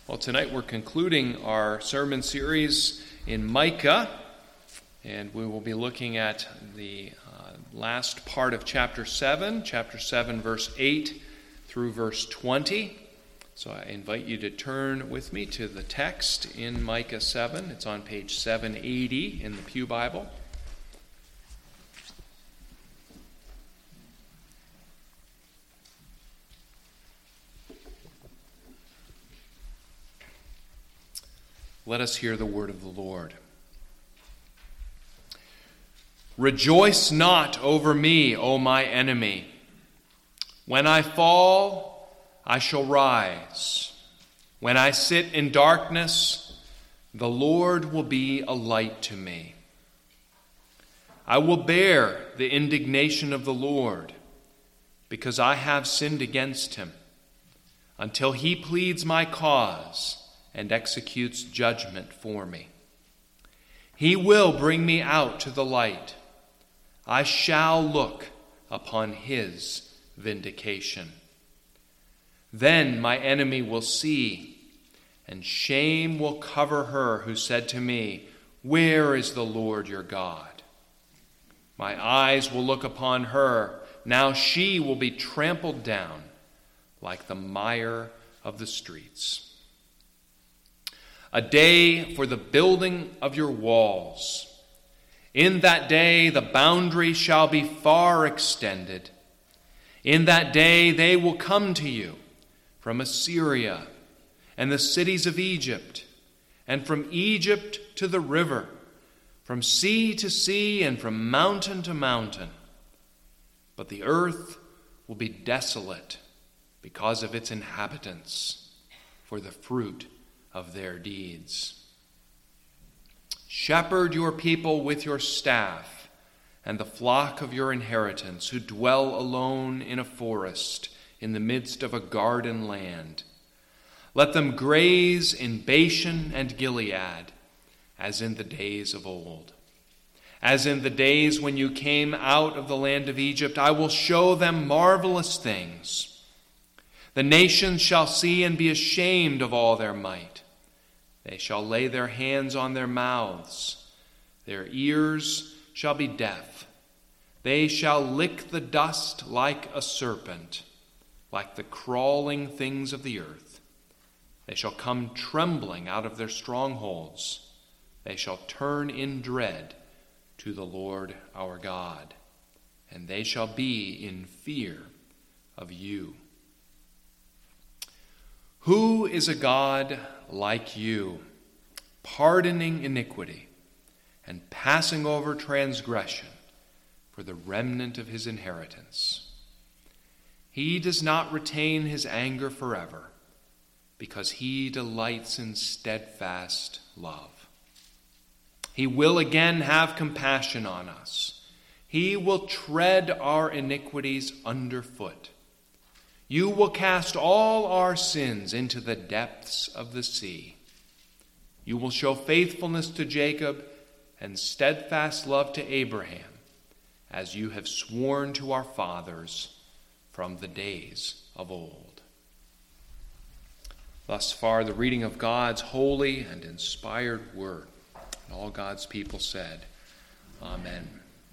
Well, tonight we're concluding our sermon series in Micah, and we will be looking at the last part of chapter 7 verse 8 through verse 20. So I invite you to turn with me to the text in Micah 7. It's on page 780 in the Pew Bible. Let us hear the word of the Lord. Rejoice not over me, O my enemy. When I fall, I shall rise. When I sit in darkness, the Lord will be a light to me. I will bear the indignation of the Lord, because I have sinned against him, until he pleads my cause and executes judgment for me. He will bring me out to the light. I shall look upon his vindication. Then my enemy will see, and shame will cover her who said to me, "Where is the Lord your God?" My eyes will look upon her. Now she will be trampled down like the mire of the streets. A day for the building of your walls. In that day the boundary shall be far extended. In that day they will come to you from Assyria and the cities of Egypt, and from Egypt to the river, from sea to sea, and from mountain to mountain. But the earth will be desolate because of its inhabitants, for the fruit of their deeds. Shepherd your people with your staff, and the flock of your inheritance, who dwell alone in a forest, in the midst of a garden land. Let them graze in Bashan and Gilead, as in the days of old. As in the days when you came out of the land of Egypt, I will show them marvelous things. The nations shall see and be ashamed of all their might. They shall lay their hands on their mouths. Their ears shall be deaf. They shall lick the dust like a serpent, like the crawling things of the earth. They shall come trembling out of their strongholds. They shall turn in dread to the Lord our God, and they shall be in fear of you. Who is a God like you, pardoning iniquity and passing over transgression for the remnant of his inheritance? He does not retain his anger forever, because he delights in steadfast love. He will again have compassion on us. He will tread our iniquities underfoot. You will cast all our sins into the depths of the sea. You will show faithfulness to Jacob and steadfast love to Abraham, as you have sworn to our fathers from the days of old. Thus far, the reading of God's holy and inspired word. And all God's people said, Amen.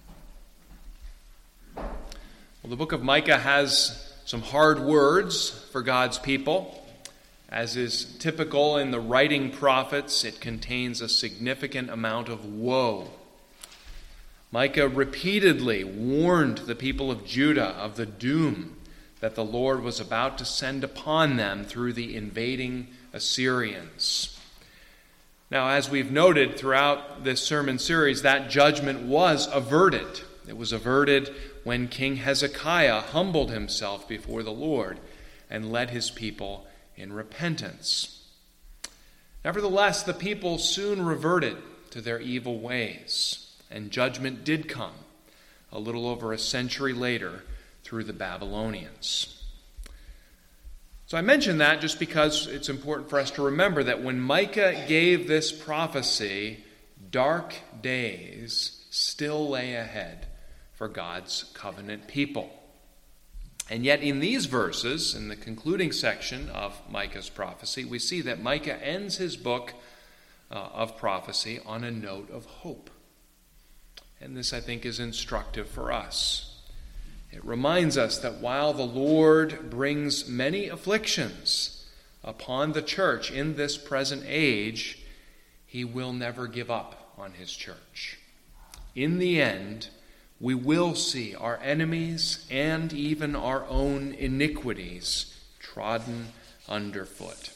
Well, the book of Micah has some hard words for God's people. As is typical in the writing prophets, it contains a significant amount of woe. Micah repeatedly warned the people of Judah of the doom that the Lord was about to send upon them through the invading Assyrians. Now, as we've noted throughout this sermon series, that judgment was averted. It was averted when King Hezekiah humbled himself before the Lord and led his people in repentance. Nevertheless, the people soon reverted to their evil ways, and judgment did come a little over a century later through the Babylonians. So I mention that just because it's important for us to remember that when Micah gave this prophecy, dark days still lay ahead for God's covenant people. And yet in these verses, in the concluding section of Micah's prophecy, we see that Micah ends his book of prophecy on a note of hope. And this, I think, is instructive for us. It reminds us that while the Lord brings many afflictions upon the church in this present age, he will never give up on his church. In the end, we will see our enemies and even our own iniquities trodden underfoot.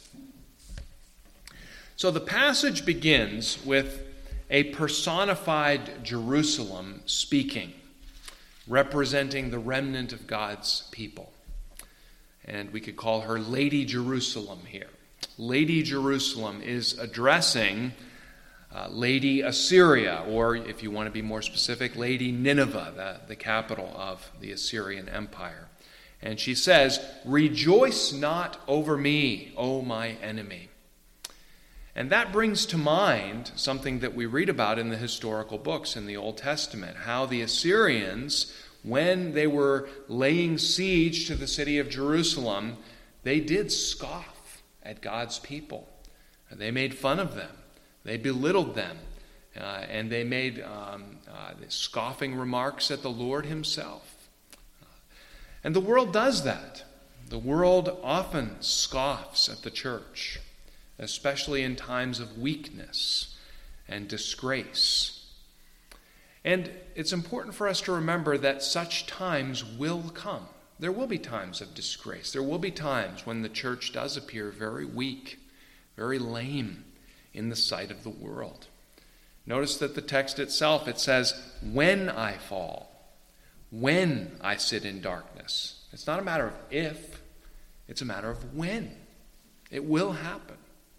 So the passage begins with a personified Jerusalem speaking, representing the remnant of God's people. And we could call her Lady Jerusalem here. Lady Jerusalem is addressing Lady Assyria, or if you want to be more specific, Lady Nineveh, the capital of the Assyrian Empire. And she says, "Rejoice not over me, O my enemy." And that brings to mind something that we read about in the historical books in the Old Testament, how the Assyrians, when they were laying siege to the city of Jerusalem, they did scoff at God's people. They made fun of them. They belittled them, and they made scoffing remarks at the Lord himself. And the world does that. The world often scoffs at the church, especially in times of weakness and disgrace. And it's important for us to remember that such times will come. There will be times of disgrace. There will be times when the church does appear very weak, very lame in the sight of the world. Notice that the text itself, it says, "When I fall, when I sit in darkness." It's not a matter of if, it's a matter of when. It will happen.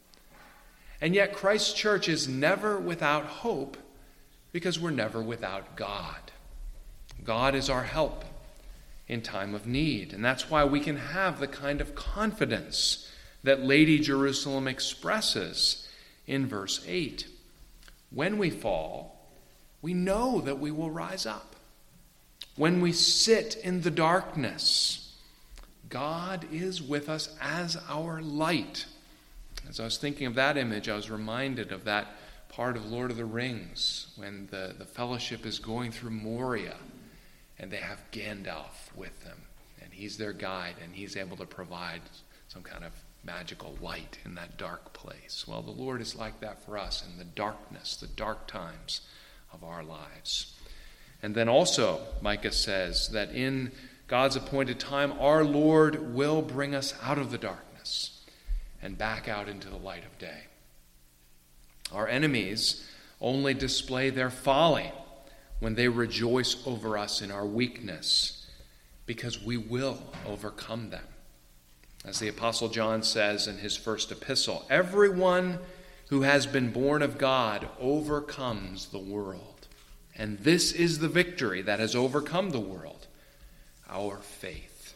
And yet Christ's church is never without hope because we're never without God. God is our help in time of need. And that's why we can have the kind of confidence that Lady Jerusalem expresses in verse 8. When we fall, we know that we will rise up. When we sit in the darkness, God is with us as our light. As I was thinking of that image, I was reminded of that part of Lord of the Rings when the fellowship is going through Moria and they have Gandalf with them. And he's their guide and he's able to provide some kind of magical light in that dark place. Well, the Lord is like that for us in the darkness, the dark times of our lives. And then also, Micah says that in God's appointed time, our Lord will bring us out of the darkness and back out into the light of day. Our enemies only display their folly when they rejoice over us in our weakness, because we will overcome them. As the Apostle John says in his first epistle, everyone who has been born of God overcomes the world. And this is the victory that has overcome the world, our faith.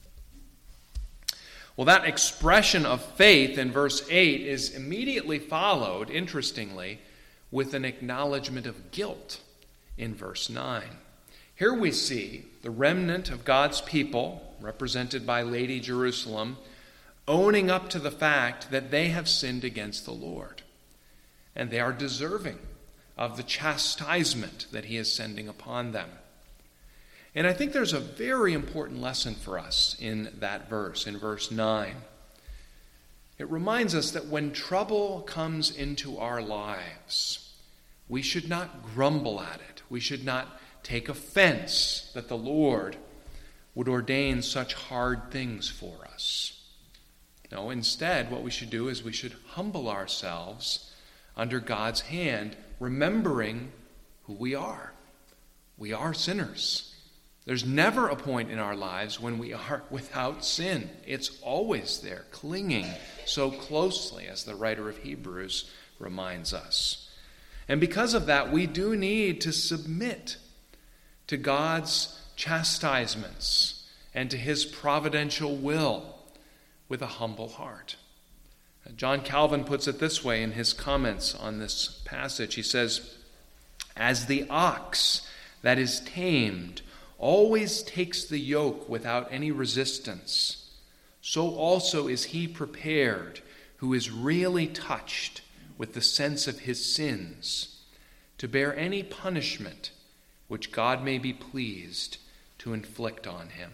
Well, that expression of faith in verse 8 is immediately followed, interestingly, with an acknowledgement of guilt in verse 9. Here we see the remnant of God's people, represented by Lady Jerusalem, owning up to the fact that they have sinned against the Lord. And they are deserving of the chastisement that he is sending upon them. And I think there's a very important lesson for us in that verse, in verse 9. It reminds us that when trouble comes into our lives, we should not grumble at it. We should not take offense that the Lord would ordain such hard things for us. No, instead, what we should do is we should humble ourselves under God's hand, remembering who we are. We are sinners. There's never a point in our lives when we are without sin. It's always there, clinging so closely, as the writer of Hebrews reminds us. And because of that, we do need to submit to God's chastisements and to his providential will with a humble heart. John Calvin puts it this way in his comments on this passage. He says, "As the ox that is tamed always takes the yoke without any resistance, so also is he prepared who is really touched with the sense of his sins to bear any punishment which God may be pleased to inflict on him.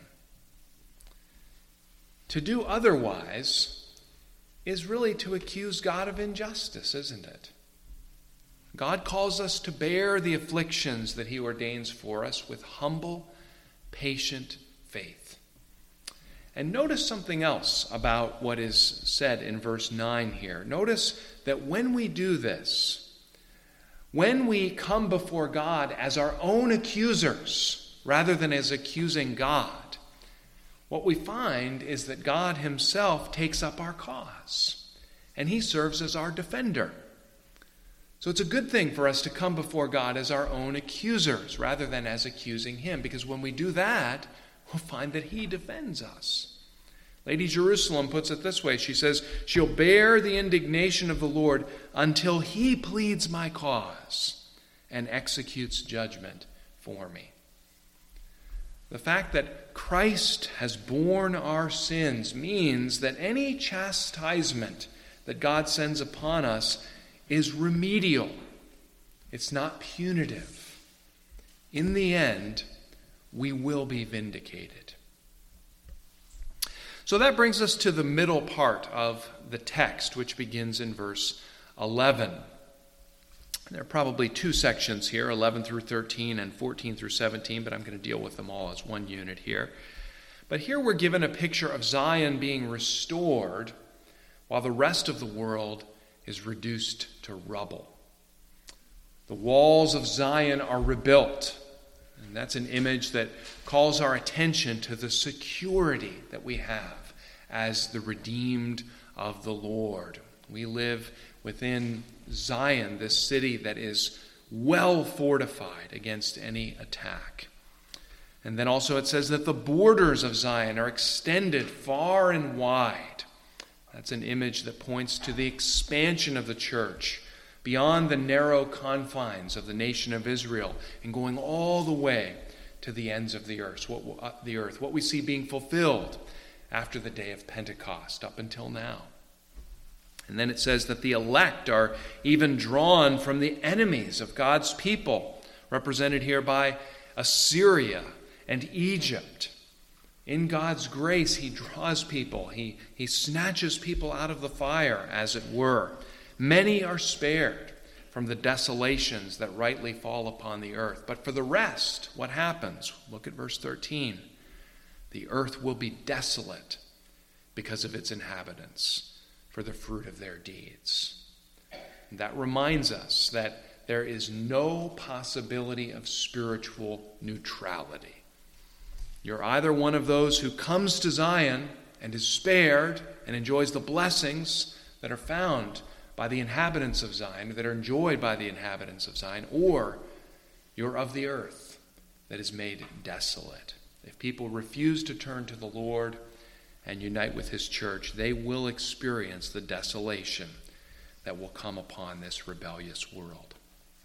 To do otherwise is really to accuse God of injustice, isn't it? God calls us to bear the afflictions that he ordains for us with humble, patient faith. And notice something else about what is said in verse 9 here. Notice that when we do this, when we come before God as our own accusers rather than as accusing God, what we find is that God himself takes up our cause, and he serves as our defender. So it's a good thing for us to come before God as our own accusers rather than as accusing him, because when we do that, we'll find that he defends us. Lady Jerusalem puts it this way. She says, she'll bear the indignation of the Lord until he pleads my cause and executes judgment for me. The fact that Christ has borne our sins means that any chastisement that God sends upon us is remedial. It's not punitive. In the end, we will be vindicated. So that brings us to the middle part of the text, which begins in verse 11. There are probably two sections here, 11 through 13 and 14 through 17, but I'm going to deal with them all as one unit here. But here we're given a picture of Zion being restored while the rest of the world is reduced to rubble. The walls of Zion are rebuilt. And that's an image that calls our attention to the security that we have as the redeemed of the Lord. We live within Zion, this city that is well fortified against any attack. And then also it says that the borders of Zion are extended far and wide. That's an image that points to the expansion of the church beyond the narrow confines of the nation of Israel and going all the way to the ends of the earth. What we see being fulfilled after the day of Pentecost up until now. And then it says that the elect are even drawn from the enemies of God's people, represented here by Assyria and Egypt. In God's grace, he draws people. He snatches people out of the fire, as it were. Many are spared from the desolations that rightly fall upon the earth. But for the rest, what happens? Look at verse 13. The earth will be desolate because of its inhabitants, for the fruit of their deeds. And that reminds us that there is no possibility of spiritual neutrality. You're either one of those who comes to Zion and is spared and enjoys the blessings that are found by the inhabitants of Zion, that are enjoyed by the inhabitants of Zion, or you're of the earth that is made desolate. If people refuse to turn to the Lord and unite with his church, they will experience the desolation that will come upon this rebellious world.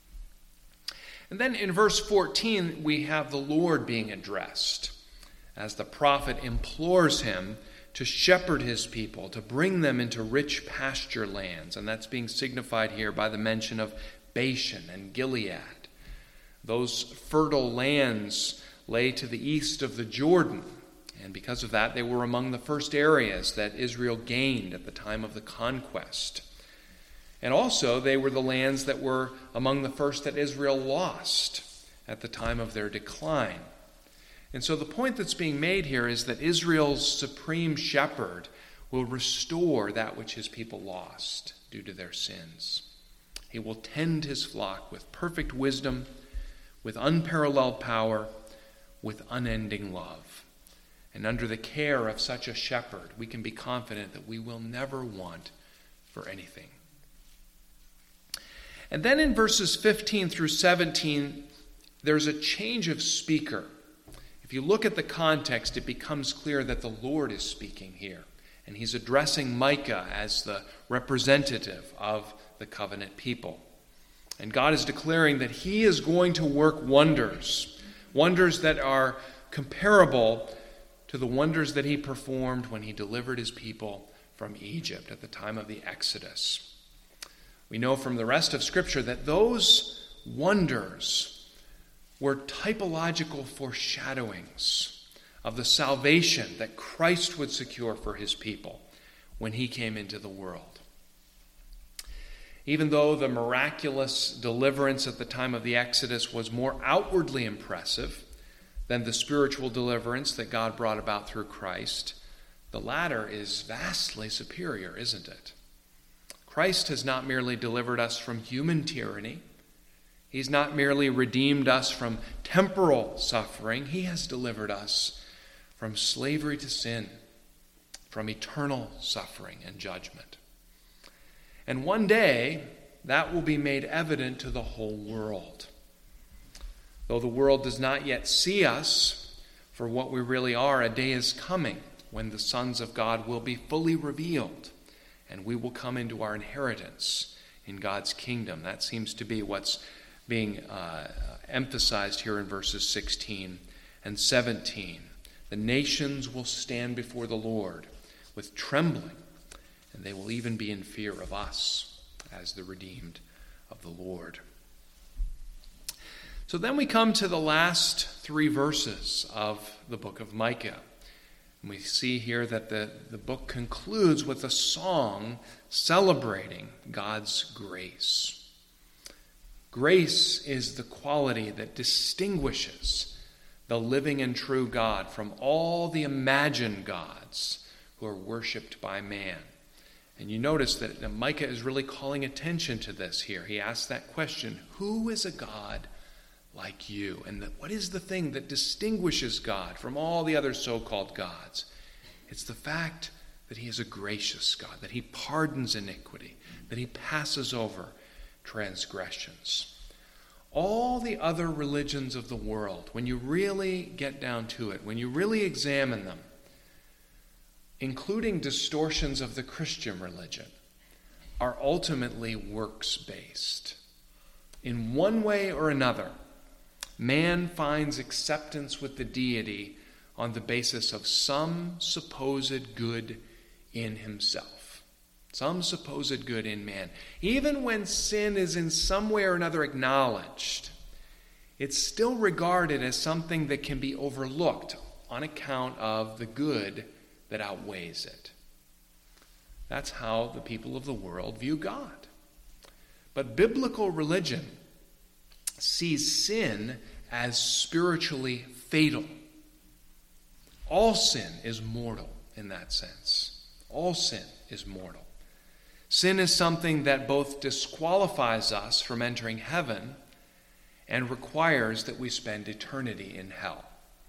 And then in verse 14, we have the Lord being addressed as the prophet implores him to shepherd his people, to bring them into rich pasture lands. And that's being signified here by the mention of Bashan and Gilead. Those fertile lands lay to the east of the Jordan. And because of that, they were among the first areas that Israel gained at the time of the conquest. And also, they were the lands that were among the first that Israel lost at the time of their decline. And so the point that's being made here is that Israel's supreme shepherd will restore that which his people lost due to their sins. He will tend his flock with perfect wisdom, with unparalleled power, with unending love. And under the care of such a shepherd, we can be confident that we will never want for anything. And then in verses 15 through 17, there's a change of speaker. If you look at the context, it becomes clear that the Lord is speaking here. And he's addressing Micah as the representative of the covenant people. And God is declaring that he is going to work wonders wonders that are comparable to the wonders that he performed when he delivered his people from Egypt at the time of the Exodus. We know from the rest of Scripture that those wonders were typological foreshadowings of the salvation that Christ would secure for his people when he came into the world. Even though the miraculous deliverance at the time of the Exodus was more outwardly impressive than the spiritual deliverance that God brought about through Christ, the latter is vastly superior, isn't it? Christ has not merely delivered us from human tyranny. He's not merely redeemed us from temporal suffering. He has delivered us from slavery to sin, from eternal suffering and judgment. And one day, that will be made evident to the whole world. Though the world does not yet see us for what we really are, a day is coming when the sons of God will be fully revealed, and we will come into our inheritance in God's kingdom. That seems to be what's being emphasized here in verses 16 and 17. The nations will stand before the Lord with trembling, and they will even be in fear of us as the redeemed of the Lord. So then we come to the last 3 verses of the book of Micah. And we see here that the book concludes with a song celebrating God's grace. Grace is the quality that distinguishes the living and true God from all the imagined gods who are worshipped by man. And you notice that Micah is really calling attention to this here. He asks that question, who is a God like you? And what is the thing that distinguishes God from all the other so-called gods? It's the fact that he is a gracious God, that he pardons iniquity, that he passes over transgressions. All the other religions of the world, when you really get down to it, when you really examine them, including distortions of the Christian religion, are ultimately works-based. In one way or another, man finds acceptance with the deity on the basis of some supposed good in himself. Some supposed good in man. Even when sin is in some way or another acknowledged, it's still regarded as something that can be overlooked on account of the good that outweighs it. That's how the people of the world view God. But biblical religion sees sin as spiritually fatal. All sin is mortal in that sense. All sin is mortal. Sin is something that both disqualifies us from entering heaven and requires that we spend eternity in hell.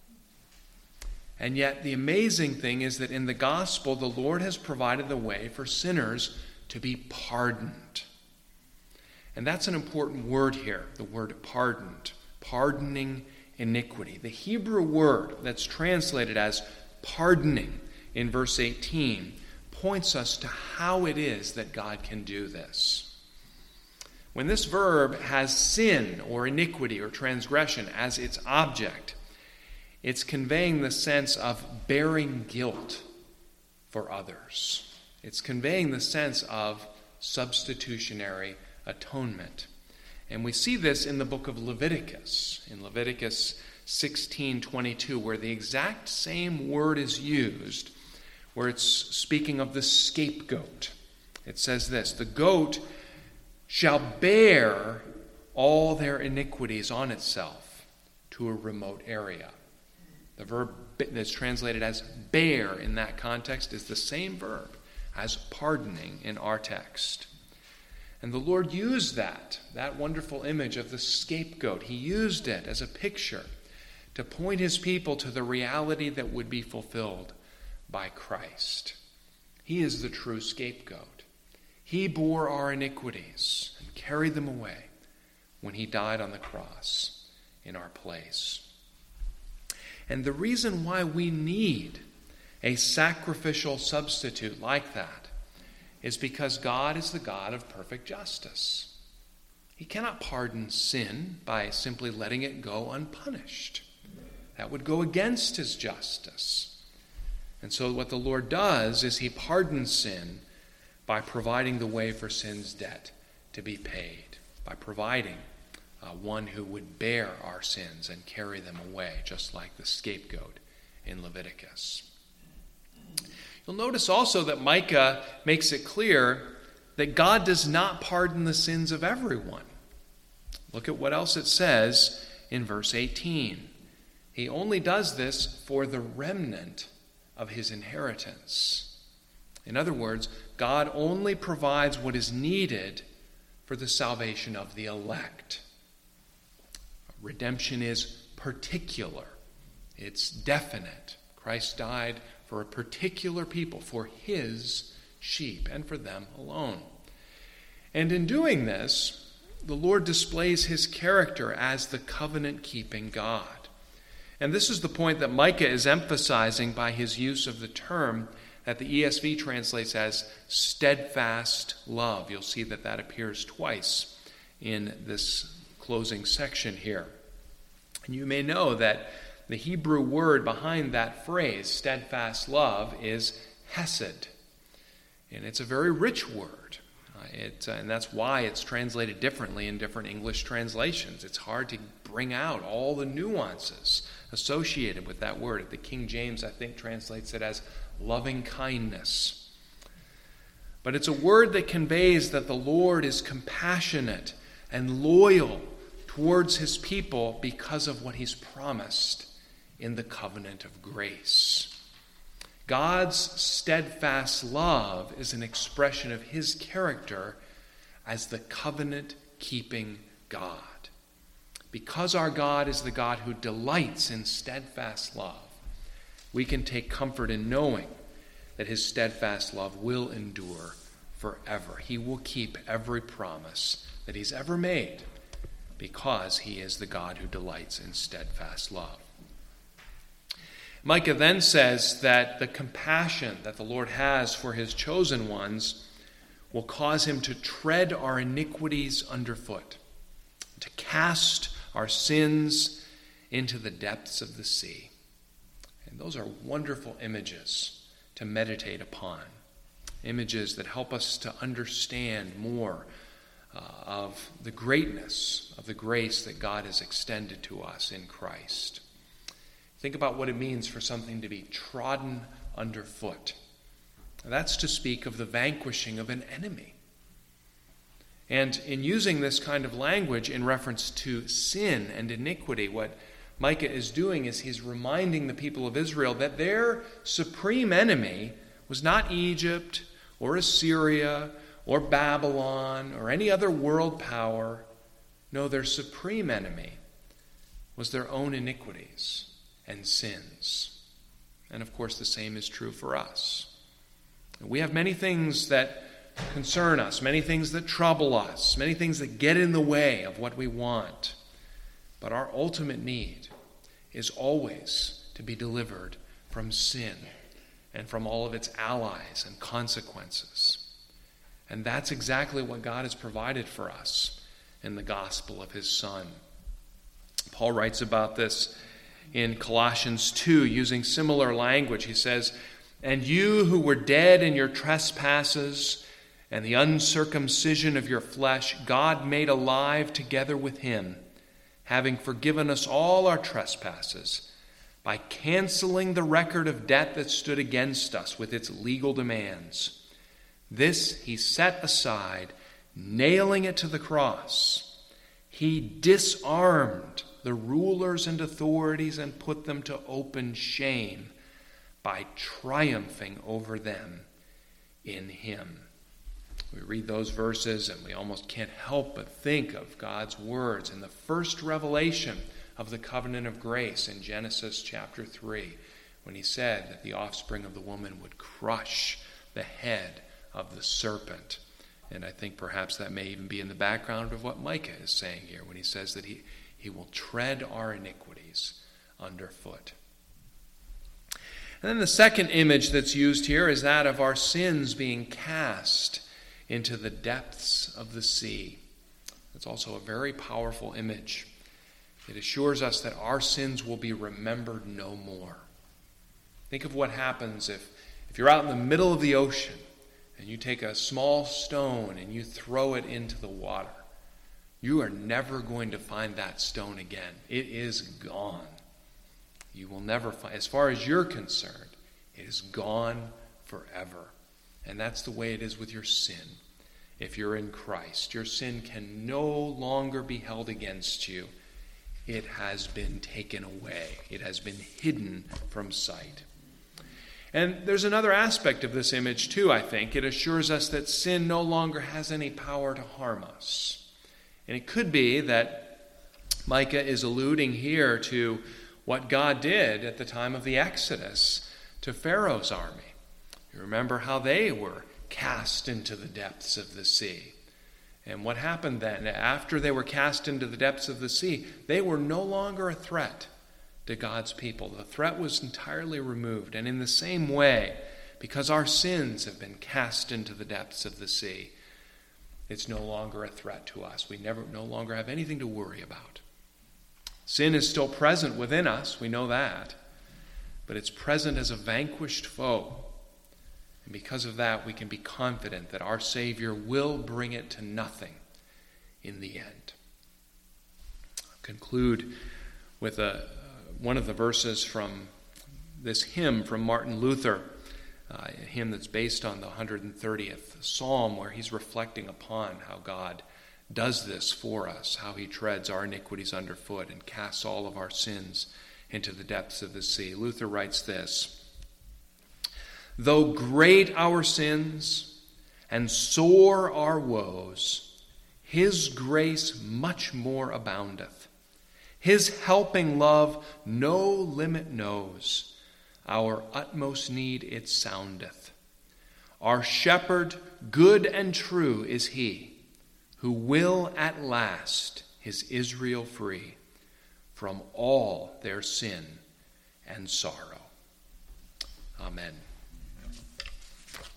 And yet the amazing thing is that in the gospel, the Lord has provided the way for sinners to be pardoned. And that's an important word here, the word pardoned, pardoning iniquity. The Hebrew word that's translated as pardoning in verse 18 points us to how it is that God can do this. When this verb has sin or iniquity or transgression as its object, it's conveying the sense of bearing guilt for others. It's conveying the sense of substitutionary atonement. And we see this in the book of Leviticus, in Leviticus 16:22, where the exact same word is used, where it's speaking of the scapegoat. It says this, the goat shall bear all their iniquities on itself to a remote area. The verb that's translated as bear in that context is the same verb as pardoning in our text. And the Lord used that wonderful image of the scapegoat. He used it as a picture to point his people to the reality that would be fulfilled by Christ. He is the true scapegoat. He bore our iniquities and carried them away when he died on the cross in our place. And the reason why we need a sacrificial substitute like that is because God is the God of perfect justice. He cannot pardon sin by simply letting it go unpunished. That would go against his justice. And so what the Lord does is he pardons sin by providing the way for sin's debt to be paid, by providing one who would bear our sins and carry them away, just like the scapegoat in Leviticus. You'll notice also that Micah makes it clear that God does not pardon the sins of everyone. Look at what else it says in verse 18. He only does this for the remnant of his inheritance. In other words, God only provides what is needed for the salvation of the elect. Redemption is particular. It's definite. Christ died for a particular people, for his sheep, and for them alone. And in doing this, the Lord displays his character as the covenant-keeping God. And this is the point that Micah is emphasizing by his use of the term that the ESV translates as steadfast love. You'll see that that appears twice in this closing section here. And you may know that the Hebrew word behind that phrase, steadfast love, is hesed. And it's a very rich word. And that's why it's translated differently in different English translations. It's hard to bring out all the nuances associated with that word. The King James, I think, translates it as loving kindness. But it's a word that conveys that the Lord is compassionate and loyal towards his people because of what he's promised in the covenant of grace. God's steadfast love is an expression of his character as the covenant-keeping God. Because our God is the God who delights in steadfast love, we can take comfort in knowing that his steadfast love will endure forever. He will keep every promise that he's ever made because he is the God who delights in steadfast love. Micah then says that the compassion that the Lord has for his chosen ones will cause him to tread our iniquities underfoot, to cast our sins into the depths of the sea. And those are wonderful images to meditate upon, images that help us to understand more of the greatness of the grace that God has extended to us in Christ. Think about what it means for something to be trodden underfoot. That's to speak of the vanquishing of an enemy. And in using this kind of language in reference to sin and iniquity, what Micah is doing is he's reminding the people of Israel that their supreme enemy was not Egypt or Assyria or Babylon or any other world power. No, their supreme enemy was their own iniquities and sins. And of course, the same is true for us. We have many things that concern us, many things that trouble us, many things that get in the way of what we want. But our ultimate need is always to be delivered from sin and from all of its allies and consequences. And that's exactly what God has provided for us in the gospel of his Son. Paul writes about this in Colossians 2, using similar language. He says, "And you who were dead in your trespasses and the uncircumcision of your flesh, God made alive together with him, having forgiven us all our trespasses, by canceling the record of debt that stood against us with its legal demands. This he set aside, nailing it to the cross. He disarmed the rulers and authorities and put them to open shame by triumphing over them in him." We read those verses and we almost can't help but think of God's words in the first revelation of the covenant of grace in Genesis chapter 3, when he said that the offspring of the woman would crush the head of the serpent. And I think perhaps that may even be in the background of what Micah is saying here when he says that he will tread our iniquities underfoot. And then the second image that's used here is that of our sins being cast into the depths of the sea. It's also a very powerful image. It assures us that our sins will be remembered no more. Think of what happens if you're out in the middle of the ocean and you take a small stone and you throw it into the water. You are never going to find that stone again. It is gone. You will never find, as far as you're concerned, it is gone forever. And that's the way it is with your sin. If you're in Christ, your sin can no longer be held against you. It has been taken away. It has been hidden from sight. And there's another aspect of this image too, I think. It assures us that sin no longer has any power to harm us. And it could be that Micah is alluding here to what God did at the time of the Exodus to Pharaoh's army. You remember how they were cast into the depths of the sea. And what happened then? After they were cast into the depths of the sea, they were no longer a threat to God's people. The threat was entirely removed. And in the same way, because our sins have been cast into the depths of the sea, it's no longer a threat to us. We no longer have anything to worry about. Sin is still present within us, we know that, but it's present as a vanquished foe. And because of that, we can be confident that our Savior will bring it to nothing in the end. I'll conclude with one of the verses from this hymn from Martin Luther, a hymn that's based on the 130th Psalm, where he's reflecting upon how God does this for us, how he treads our iniquities underfoot and casts all of our sins into the depths of the sea. Luther writes this: "Though great our sins and sore our woes, his grace much more aboundeth. His helping love no limit knows. Our utmost need it soundeth. Our shepherd, good and true, is he, who will at last his Israel free from all their sin and sorrow." Amen.